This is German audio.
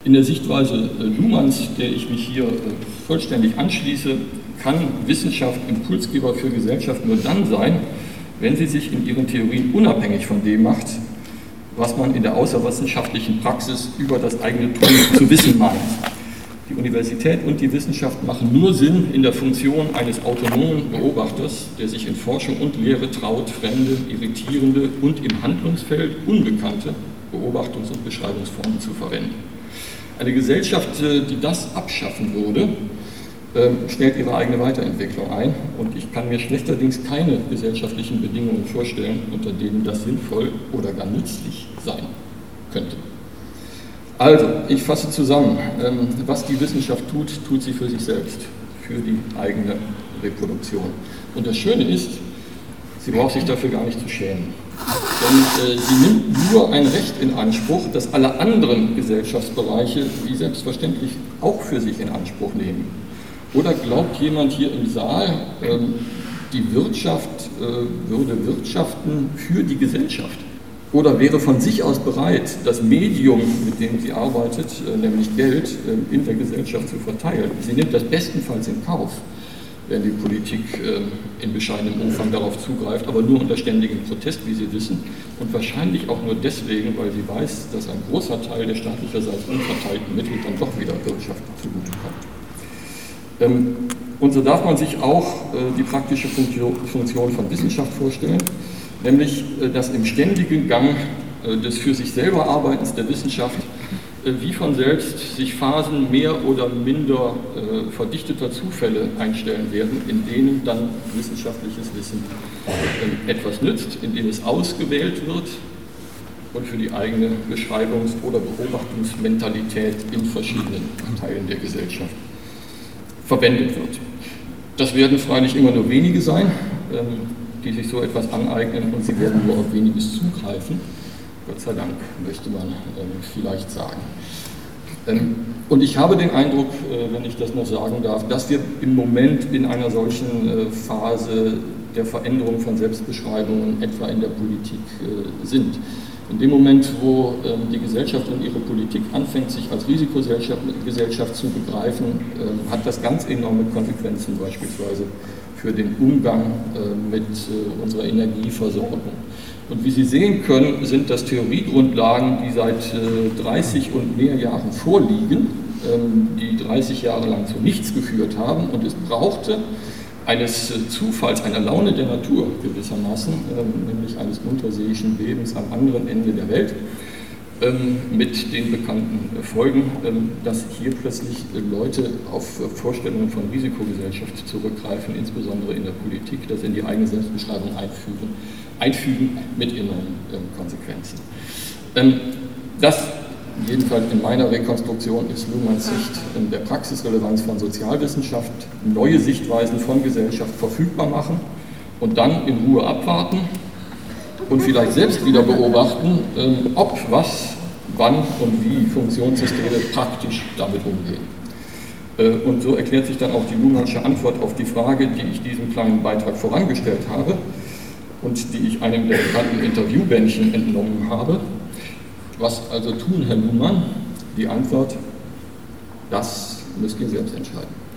In der Sichtweise Luhmanns, der ich mich hier vollständig anschließe, kann Wissenschaft Impulsgeber für Gesellschaft nur dann sein, wenn sie sich in ihren Theorien unabhängig von dem macht, was man in der außerwissenschaftlichen Praxis über das eigene Tun zu wissen meint. Die Universität und die Wissenschaft machen nur Sinn in der Funktion eines autonomen Beobachters, der sich in Forschung und Lehre traut, fremde, irritierende und im Handlungsfeld unbekannte Beobachtungs- und Beschreibungsformen zu verwenden. Eine Gesellschaft, die das abschaffen würde, stellt ihre eigene Weiterentwicklung ein, und ich kann mir schlechterdings keine gesellschaftlichen Bedingungen vorstellen, unter denen das sinnvoll oder gar nützlich sein könnte. Also, ich fasse zusammen, was die Wissenschaft tut, tut sie für sich selbst, für die eigene Reproduktion. Und das Schöne ist, sie braucht sich dafür gar nicht zu schämen. Denn sie nimmt nur ein Recht in Anspruch, das alle anderen Gesellschaftsbereiche wie selbstverständlich auch für sich in Anspruch nehmen. Oder glaubt jemand hier im Saal, die Wirtschaft würde wirtschaften für die Gesellschaft? Oder wäre von sich aus bereit, das Medium, mit dem sie arbeitet, nämlich Geld, in der Gesellschaft zu verteilen? Sie nimmt das bestenfalls in Kauf, wenn die Politik in bescheidenem Umfang darauf zugreift, aber nur unter ständigem Protest, wie Sie wissen, und wahrscheinlich auch nur deswegen, weil sie weiß, dass ein großer Teil der staatlicherseits unverteilten Mittel dann doch wieder Wirtschaft zugutekommt. Und so darf man sich auch die praktische Funktion von Wissenschaft vorstellen, nämlich dass im ständigen Gang des für sich selber Arbeitens der Wissenschaft wie von selbst sich Phasen mehr oder minder verdichteter Zufälle einstellen werden, in denen dann wissenschaftliches Wissen etwas nützt, in denen es ausgewählt wird und für die eigene Beschreibungs- oder Beobachtungsmentalität in verschiedenen Teilen der Gesellschaft verwendet wird. Das werden freilich immer nur wenige sein, die sich so etwas aneignen, und sie werden nur auf weniges zugreifen. Gott sei Dank, möchte man vielleicht sagen. Und ich habe den Eindruck, wenn ich das noch sagen darf, dass wir im Moment in einer solchen Phase der Veränderung von Selbstbeschreibungen etwa in der Politik sind. In dem Moment, wo die Gesellschaft und ihre Politik anfängt, sich als Risikogesellschaft zu begreifen, hat das ganz enorme Konsequenzen beispielsweise für den Umgang mit unserer Energieversorgung. Und wie Sie sehen können, sind das Theoriegrundlagen, die seit 30 und mehr Jahren vorliegen, die 30 Jahre lang zu nichts geführt haben, und es brauchte eines Zufalls, einer Laune der Natur gewissermaßen, nämlich eines unterseeischen Bebens am anderen Ende der Welt, mit den bekannten Folgen, dass hier plötzlich Leute auf Vorstellungen von Risikogesellschaft zurückgreifen, insbesondere in der Politik, das in die eigene Selbstbeschreibung einfügen mit enormen Konsequenzen. Das jedenfalls in meiner Rekonstruktion ist Luhmanns Sicht der Praxisrelevanz von Sozialwissenschaft, neue Sichtweisen von Gesellschaft verfügbar machen und dann in Ruhe abwarten und vielleicht selbst wieder beobachten, ob, was, wann und wie Funktionssysteme praktisch damit umgehen. Und so erklärt sich dann auch die Luhmannsche Antwort auf die Frage, die ich diesem kleinen Beitrag vorangestellt habe und die ich einem der bekannten Interviewbändchen entnommen habe. Was also tun, Herr Luhmann? Die Antwort, das müsst ihr selbst entscheiden.